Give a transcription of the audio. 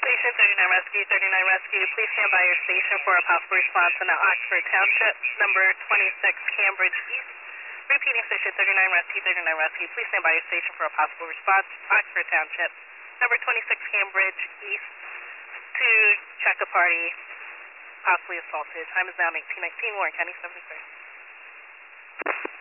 Station 39 Rescue, 39 Rescue, please stand by your station for a possible response in the Oxford Township, number 26 Cambridge East. Repeating Station 39 Rescue, 39 Rescue, please stand by your station for a possible response, Oxford Township, number 26 Cambridge East, to check a party possibly assaulted. Time is now 19:19, Warren County 73.